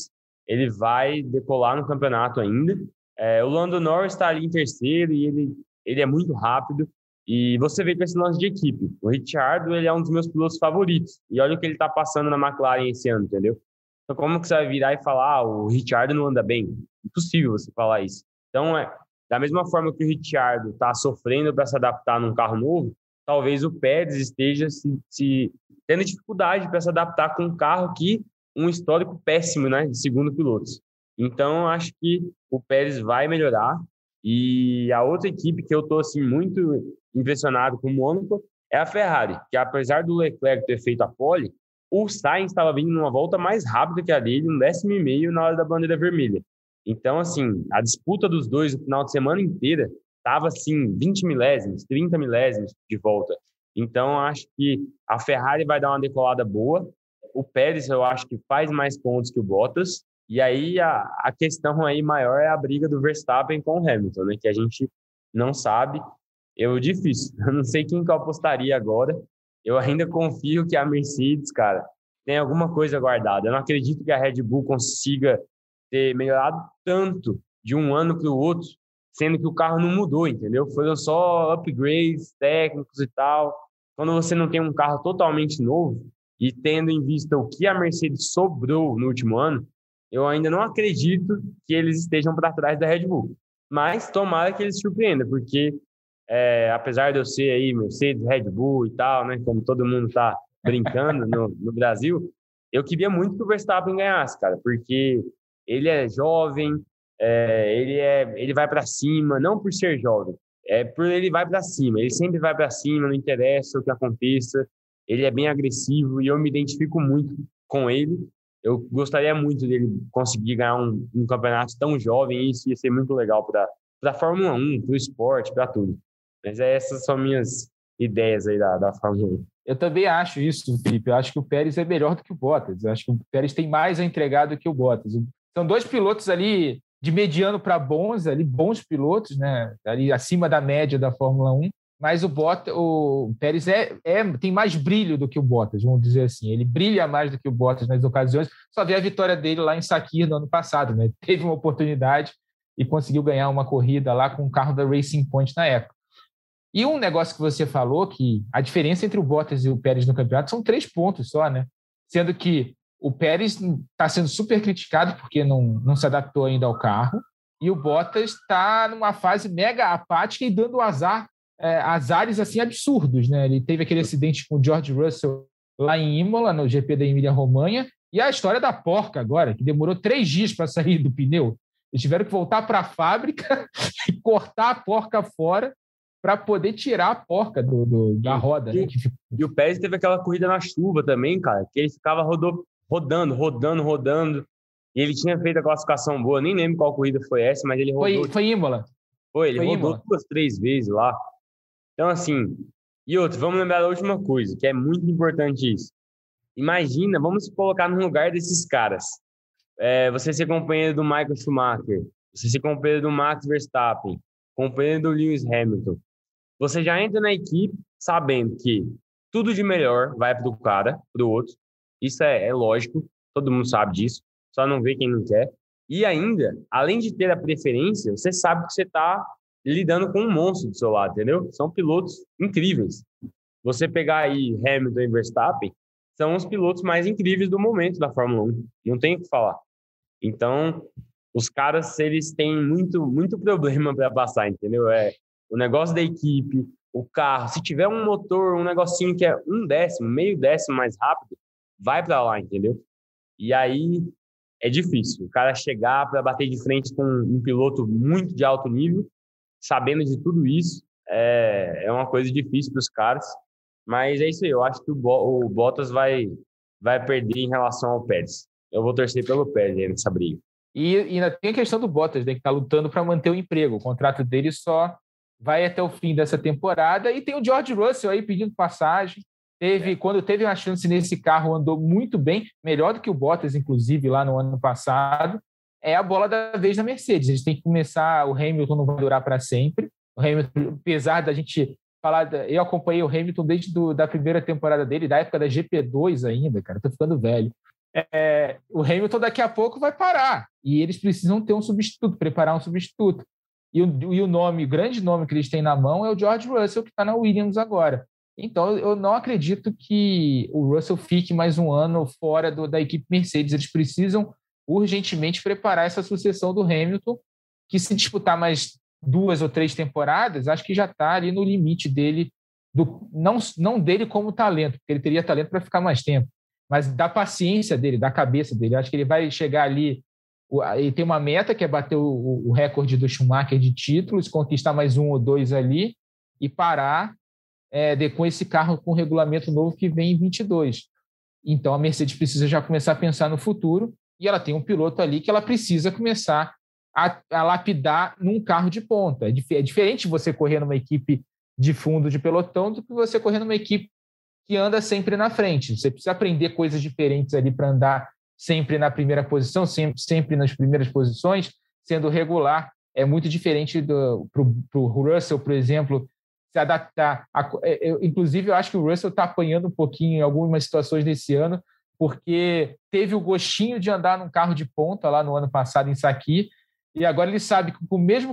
ele vai decolar no campeonato ainda. O Lando Norris está ali em terceiro e ele é muito rápido. E você vê com esse lance de equipe. O Ricciardo, ele é um dos meus pilotos favoritos. E olha o que ele está passando na McLaren esse ano, entendeu? Então, como que você vai virar e falar, o Ricciardo não anda bem? Impossível você falar isso. Então, da mesma forma que o Ricciardo está sofrendo para se adaptar num carro novo, talvez o Pérez esteja se tendo dificuldade para se adaptar com um carro que um histórico péssimo, né, de segundo pilotos. Então, acho que o Pérez vai melhorar. E a outra equipe que eu estou assim, muito impressionado com o Mônaco é a Ferrari, que apesar do Leclerc ter feito a pole, o Sainz estava vindo numa volta mais rápida que a dele, 1,5 décimo na hora da bandeira vermelha. Então, assim, a disputa dos dois no final de semana inteira estava, assim, 20 milésimos, 30 milésimos de volta. Então, acho que a Ferrari vai dar uma decolada boa. O Pérez, eu acho que faz mais pontos que o Bottas. E aí, a questão aí maior é a briga do Verstappen com o Hamilton, né? Que a gente não sabe. Difícil. Eu não sei quem que eu apostaria agora. Eu ainda confio que a Mercedes, cara, tem alguma coisa guardada. Eu não acredito que a Red Bull consiga ter melhorado tanto de um ano para o outro, sendo que o carro não mudou, entendeu? Foram só upgrades técnicos e tal. Quando você não tem um carro totalmente novo e tendo em vista o que a Mercedes sobrou no último ano, eu ainda não acredito que eles estejam para trás da Red Bull. Mas tomara que eles surpreendam, porque apesar de eu ser aí Mercedes, Red Bull e tal, né, como todo mundo tá brincando no Brasil, eu queria muito que o Verstappen ganhasse, cara, porque ele é jovem, ele vai para cima, não por ser jovem, por ele vai para cima, ele sempre vai para cima, não interessa o que aconteça, ele é bem agressivo e eu me identifico muito com ele. Eu gostaria muito dele conseguir ganhar um campeonato tão jovem, e isso ia ser muito legal para a Fórmula 1, para o esporte, para tudo. Mas essas são minhas ideias aí da Fórmula 1. Eu também acho isso, Felipe. Eu acho que o Pérez é melhor do que o Bottas. Eu acho que o Pérez tem mais a entregar do que o Bottas. São dois pilotos ali de mediano para bons, ali bons pilotos, né? Ali acima da média da Fórmula 1. Mas o Pérez tem mais brilho do que o Bottas, vamos dizer assim. Ele brilha mais do que o Bottas nas ocasiões. Só vê a vitória dele lá em Sakir no ano passado, né? Teve uma oportunidade e conseguiu ganhar uma corrida lá com o carro da Racing Point na época. E um negócio que você falou, que a diferença entre o Bottas e o Pérez no campeonato são 3 pontos só, né? Sendo que o Pérez está sendo super criticado porque não se adaptou ainda ao carro, e o Bottas está numa fase mega apática e dando azares assim absurdos, né? Ele teve aquele acidente com o George Russell lá em Imola, no GP da Emília-Romanha, e a história da porca agora, que demorou 3 dias para sair do pneu. Eles tiveram que voltar para a fábrica e cortar a porca fora para poder tirar a porca da roda. Né? E o Pérez teve aquela corrida na chuva também, cara, que ele ficava rodando. E ele tinha feito a classificação boa, nem lembro qual corrida foi essa, mas ele rodou. Foi Imola. Ele rodou 2, 3 vezes lá. Então, assim, e outro, vamos lembrar da última coisa, que é muito importante isso. Imagina, vamos se colocar no lugar desses caras. Você ser companheiro do Michael Schumacher, você ser companheiro do Max Verstappen, companheiro do Lewis Hamilton. Você já entra na equipe sabendo que tudo de melhor vai para o cara, para o outro. Isso é lógico, todo mundo sabe disso, só não vê quem não quer. E ainda, além de ter a preferência, você sabe que você está lidando com um monstro do seu lado, entendeu? São pilotos incríveis. Você pegar aí Hamilton e Verstappen, são os pilotos mais incríveis do momento da Fórmula 1. Não tem o que falar. Então, os caras, eles têm muito, muito problema para passar, entendeu? O negócio da equipe, o carro. Se tiver um motor, um negocinho que é 1 décimo, meio décimo mais rápido, vai para lá, entendeu? E aí é difícil. O cara chegar para bater de frente com um piloto muito de alto nível, sabendo de tudo isso, é uma coisa difícil para os caras. Mas é isso aí. Eu acho que o Bottas vai perder em relação ao Pérez. Eu vou torcer pelo Pérez aí nessa briga. E ainda tem a questão do Bottas, né, que está lutando para manter o emprego. O contrato dele só vai até o fim dessa temporada. E tem o George Russell aí pedindo passagem. Quando teve uma chance nesse carro, andou muito bem, melhor do que o Bottas, inclusive, lá no ano passado. É a bola da vez da Mercedes. Eles têm que começar. O Hamilton não vai durar para sempre. O Hamilton, apesar da gente falar... Eu acompanhei o Hamilton desde da primeira temporada dele, da época da GP2 ainda, cara. Tô ficando velho. o Hamilton daqui a pouco vai parar e eles precisam ter um substituto, preparar um substituto. E o grande nome que eles têm na mão é o George Russell, que está na Williams agora. Então, eu não acredito que o Russell fique mais um ano fora da equipe Mercedes. Eles precisam urgentemente preparar essa sucessão do Hamilton, que se disputar mais 2 ou 3 temporadas, acho que já está ali no limite dele, não dele como talento, porque ele teria talento para ficar mais tempo, mas da paciência dele, da cabeça dele. Acho que ele vai chegar ali, ele tem uma meta que é bater o recorde do Schumacher de títulos, conquistar mais 1 ou 2 ali e parar com esse carro com regulamento novo que vem em 22. Então a Mercedes precisa já começar a pensar no futuro e ela tem um piloto ali que ela precisa começar a lapidar num carro de ponta. É diferente você correr numa equipe de fundo de pelotão do que você correr numa equipe que anda sempre na frente. Você precisa aprender coisas diferentes ali para andar sempre na primeira posição, sempre nas primeiras posições, sendo regular. É muito diferente para o Russell, por exemplo, se adaptar. Inclusive, eu acho que o Russell está apanhando um pouquinho em algumas situações desse ano, porque teve o gostinho de andar num carro de ponta lá no ano passado em Sakir, e agora ele sabe que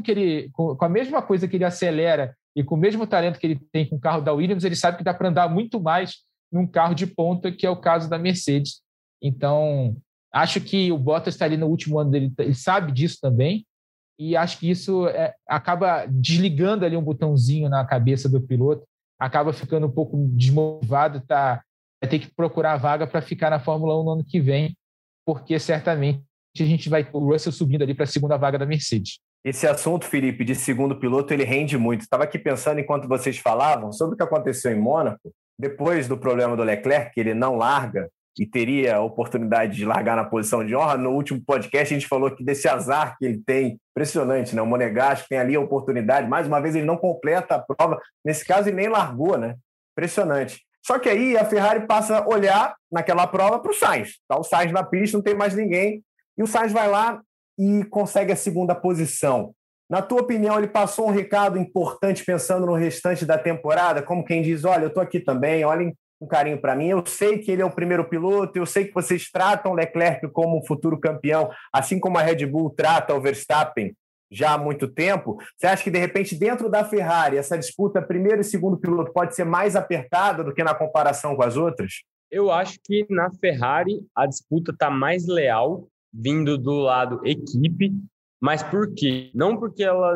com a mesma coisa que ele acelera e com o mesmo talento que ele tem com o carro da Williams, ele sabe que dá para andar muito mais num carro de ponta, que é o caso da Mercedes. Então, acho que o Bottas está ali no último ano dele, ele sabe disso também, e acho que isso acaba desligando ali um botãozinho na cabeça do piloto, acaba ficando um pouco desmotivado, vai ter que procurar vaga para ficar na Fórmula 1 no ano que vem, porque certamente a gente vai o Russell subindo ali para a segunda vaga da Mercedes. Esse assunto, Felipe, de segundo piloto, ele rende muito. Estava aqui pensando, enquanto vocês falavam, sobre o que aconteceu em Mônaco, depois do problema do Leclerc, que ele não larga e teria a oportunidade de largar na posição de honra. No último podcast, a gente falou que desse azar que ele tem, impressionante, né? O Monegasco tem ali a oportunidade, mais uma vez ele não completa a prova, nesse caso ele nem largou, né? Impressionante. Só que aí a Ferrari passa a olhar naquela prova para o Sainz. Tá o Sainz na pista, não tem mais ninguém, e o Sainz vai lá e consegue a segunda posição. Na tua opinião, ele passou um recado importante pensando no restante da temporada, como quem diz, olha, eu estou aqui também, olhem com carinho para mim, eu sei que ele é o primeiro piloto, eu sei que vocês tratam o Leclerc como um futuro campeão, assim como a Red Bull trata o Verstappen já há muito tempo. Você acha que, de repente, dentro da Ferrari, essa disputa primeiro e segundo piloto pode ser mais apertada do que na comparação com as outras? Eu acho que na Ferrari a disputa está mais leal, vindo do lado equipe, mas por quê? Não porque ela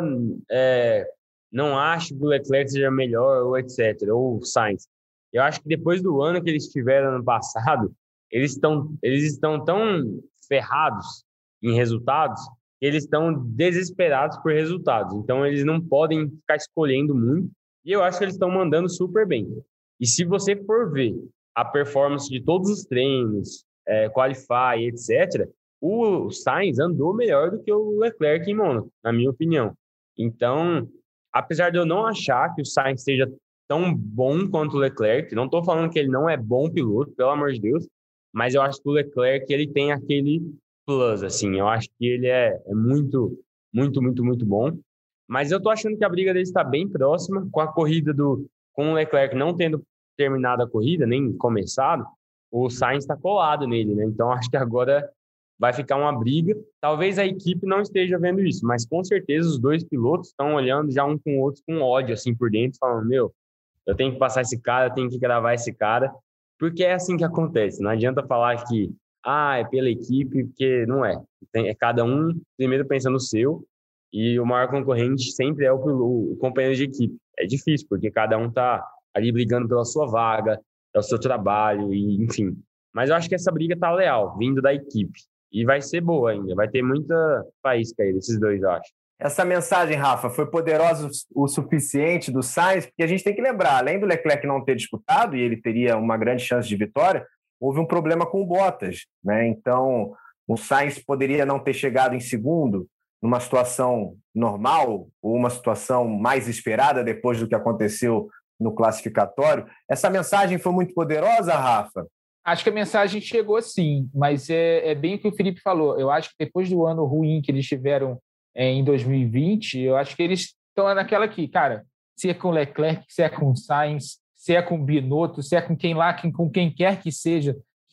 não acha que o Leclerc seja melhor, ou etc., ou o Sainz. Eu acho que depois do ano que eles tiveram ano passado, eles estão tão ferrados em resultados que eles estão desesperados por resultados. Então, eles não podem ficar escolhendo muito, e eu acho que eles estão mandando super bem. E se você for ver a performance de todos os treinos, Qualify, etc., o Sainz andou melhor do que o Leclerc em Mônaco, na minha opinião. Então, apesar de eu não achar que o Sainz seja tão bom quanto o Leclerc, não estou falando que ele não é bom piloto, pelo amor de Deus, mas eu acho que o Leclerc ele tem aquele plus, assim, eu acho que ele é muito, muito, muito, muito bom. Mas eu tô achando que a briga dele está bem próxima, com a corrida com o Leclerc não tendo terminado a corrida, nem começado, o Sainz está colado nele, né? Então acho que agora vai ficar uma briga. Talvez a equipe não esteja vendo isso, mas com certeza os dois pilotos estão olhando já um com o outro com ódio assim por dentro, falando, eu tenho que passar esse cara, eu tenho que gravar esse cara, porque é assim que acontece. Não adianta falar que é pela equipe, porque não é. É cada um primeiro pensa no seu, e o maior concorrente sempre é o companheiro de equipe. É difícil, porque cada um tá ali brigando pela sua vaga, pelo seu trabalho, e enfim. Mas eu acho que essa briga tá leal, vindo da equipe. E vai ser boa ainda, vai ter muita faísca aí desses dois, eu acho. Essa mensagem, Rafa, foi poderosa o suficiente do Sainz, porque a gente tem que lembrar, além do Leclerc não ter disputado, e ele teria uma grande chance de vitória, houve um problema com o Bottas, né? Então, o Sainz poderia não ter chegado em segundo, numa situação normal, ou uma situação mais esperada depois do que aconteceu no classificatório. Essa mensagem foi muito poderosa, Rafa? Acho que a mensagem chegou sim, mas é bem o que o Felipe falou. Eu acho que depois do ano ruim que eles tiveram em 2020, eu acho que eles estão naquela aqui, cara, se é com o Leclerc, se é com o Sainz, se é com o Binotto, se é com quem quer que seja,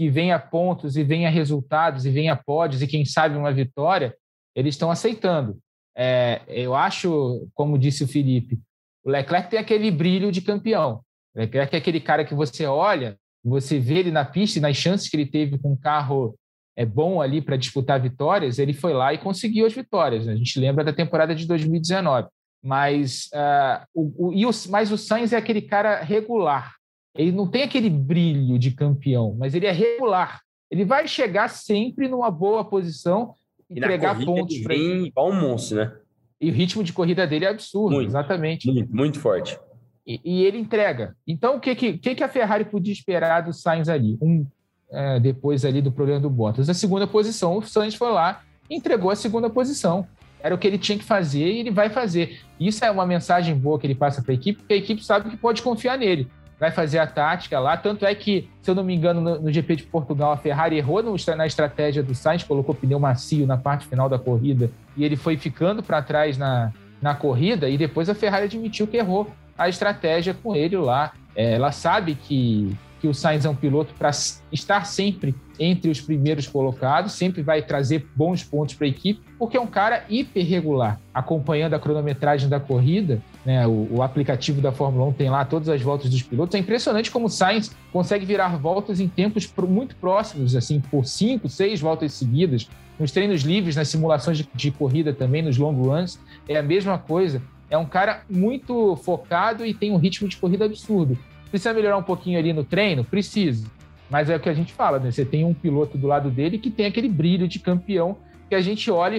que venha pontos e venha resultados e venha pódios e, quem sabe, uma vitória, eles estão aceitando. Eu acho, como disse o Felipe, o Leclerc tem aquele brilho de campeão. O Leclerc é aquele cara que você olha, você vê ele na pista e nas chances que ele teve com um carro bom ali para disputar vitórias, ele foi lá e conseguiu as vitórias. A gente lembra da temporada de 2019. Mas o Sainz é aquele cara regular. Ele não tem aquele brilho de campeão, mas ele é regular. Ele vai chegar sempre numa boa posição e entregar pontos para ele. Igual um monstro, né? E o ritmo de corrida dele é absurdo, exatamente. Muito, muito forte. E ele entrega. Então, o que a Ferrari podia esperar do Sainz ali? Depois ali do problema do Bottas. A segunda posição, o Sainz foi lá e entregou a segunda posição. Era o que ele tinha que fazer e ele vai fazer. Isso é uma mensagem boa que ele passa para a equipe, porque a equipe sabe que pode confiar nele. Vai fazer a tática lá. Tanto é que, se eu não me engano, no GP de Portugal, a Ferrari errou na estratégia do Sainz, colocou pneu macio na parte final da corrida e ele foi ficando para trás na corrida, e depois a Ferrari admitiu que errou a estratégia com ele lá. Ela sabe que o Sainz é um piloto para estar sempre entre os primeiros colocados, sempre vai trazer bons pontos para a equipe, porque é um cara hiper regular. Acompanhando a cronometragem da corrida, né, o aplicativo da Fórmula 1 tem lá todas as voltas dos pilotos. É impressionante como o Sainz consegue virar voltas em tempos muito próximos, assim, por 5, 6 voltas seguidas. Nos treinos livres, nas simulações de corrida também, nos long runs, é a mesma coisa. É um cara muito focado e tem um ritmo de corrida absurdo. Precisa melhorar um pouquinho ali no treino? Precisa. Mas é o que a gente fala, né? Você tem um piloto do lado dele que tem aquele brilho de campeão que a gente olha...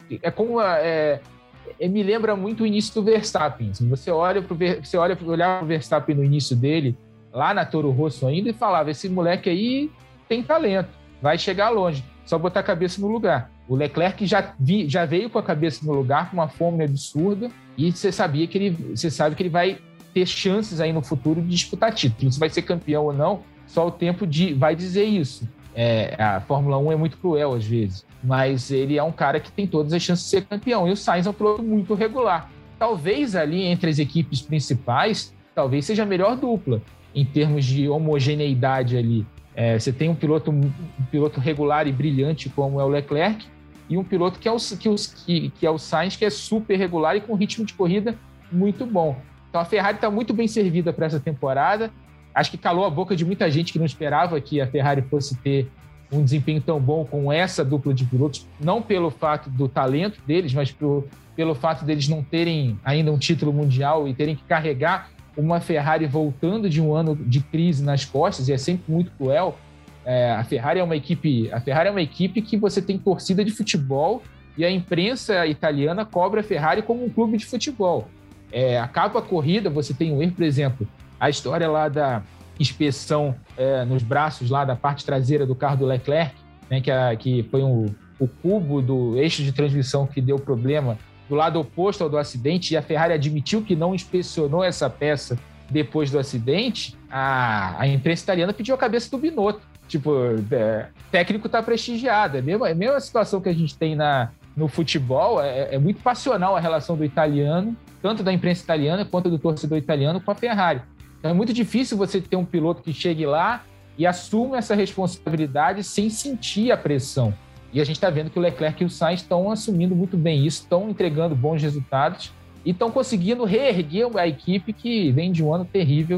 me lembra muito o início do Verstappen. Você olha para o Verstappen no início dele, lá na Toro Rosso ainda, e falava, esse moleque aí tem talento, vai chegar longe, só botar a cabeça no lugar. O Leclerc já veio com a cabeça no lugar, com uma fome absurda, e você sabe que ele vai ter chances aí no futuro de disputar título. Se vai ser campeão ou não, só o tempo vai dizer isso. A Fórmula 1 é muito cruel às vezes, mas ele é um cara que tem todas as chances de ser campeão, e o Sainz é um piloto muito regular. Talvez ali entre as equipes principais, talvez seja a melhor dupla em termos de homogeneidade ali. Você tem um piloto regular e brilhante como é o Leclerc, e um piloto que é o Sainz, que é super regular e com ritmo de corrida muito bom. Então a Ferrari está muito bem servida para essa temporada. Acho que calou a boca de muita gente que não esperava que a Ferrari fosse ter um desempenho tão bom com essa dupla de pilotos, não pelo fato do talento deles, mas pelo fato deles não terem ainda um título mundial e terem que carregar uma Ferrari voltando de um ano de crise nas costas, e é sempre muito cruel. A Ferrari é uma equipe que você tem torcida de futebol, e a imprensa italiana cobra a Ferrari como um clube de futebol. Acaba a corrida, você tem um erro, por exemplo, a história lá da inspeção nos braços lá da parte traseira do carro do Leclerc, né, que foi o cubo do eixo de transmissão que deu problema do lado oposto ao do acidente, e a Ferrari admitiu que não inspecionou essa peça depois do acidente. A imprensa italiana pediu a cabeça do Binotto. Tipo, técnico está prestigiado. É a mesma situação que a gente tem no futebol. É muito passional a relação do italiano, tanto da imprensa italiana quanto do torcedor italiano com a Ferrari. Então é muito difícil você ter um piloto que chegue lá e assuma essa responsabilidade sem sentir a pressão. E a gente está vendo que o Leclerc e o Sainz estão assumindo muito bem isso, estão entregando bons resultados e estão conseguindo reerguer a equipe que vem de um ano terrível,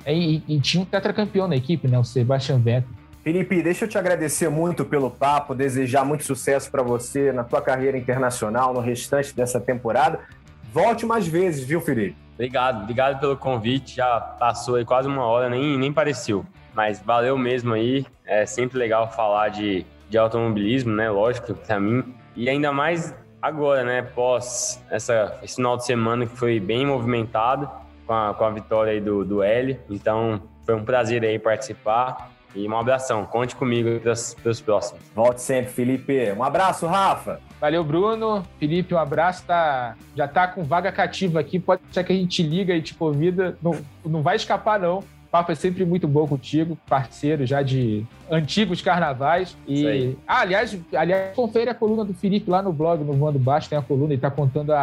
e tinha um tetracampeão na equipe, né, o Sebastian Vettel. Felipe, deixa eu te agradecer muito pelo papo, desejar muito sucesso para você na tua carreira internacional, no restante dessa temporada. Volte mais vezes, viu, Felipe? Obrigado pelo convite. Já passou aí quase uma hora, nem pareceu. Mas valeu mesmo aí. É sempre legal falar de automobilismo, né? Lógico, pra mim. E ainda mais agora, né? Pós esse final de semana que foi bem movimentado com a vitória aí do Hélio. Então, foi um prazer aí participar. E um abração. Conte comigo pelos próximos. Volte sempre, Felipe. Um abraço, Rafa. Valeu, Bruno. Felipe, um abraço. Já tá com vaga cativa aqui. Pode ser que a gente liga e te convida. Não vai escapar, não. O papo é sempre muito bom contigo. Parceiro já de antigos carnavais. E, aliás, confere a coluna do Felipe lá no blog, no Voando Baixo. Tem a coluna e tá contando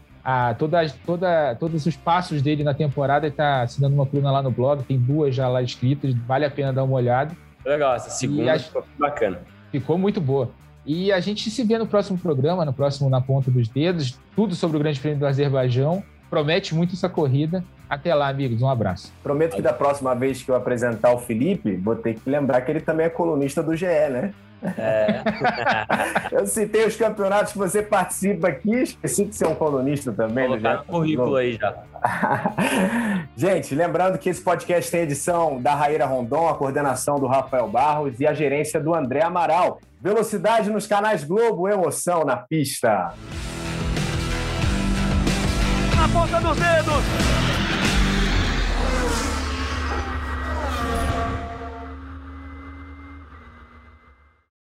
todos os passos dele na temporada. Ele tá assinando uma coluna lá no blog. Tem 2 já lá escritas. Vale a pena dar uma olhada. Legal, essa segunda ficou bacana. Ficou muito boa. E a gente se vê no próximo programa, no próximo Na Ponta dos Dedos, tudo sobre o Grande Prêmio do Azerbaijão. Promete muito essa corrida. Até lá, amigos. Um abraço. Prometo que da próxima vez que eu apresentar o Felipe, vou ter que lembrar que ele também é colunista do GE, né? Eu citei os campeonatos que você participa aqui, esqueci de ser um colunista também. Vou colocar no currículo aí já. Gente, lembrando que esse podcast tem edição da Raíra Rondon, a coordenação do Rafael Barros e a gerência do André Amaral. Velocidade nos canais Globo, emoção na pista. Na ponta dos dedos.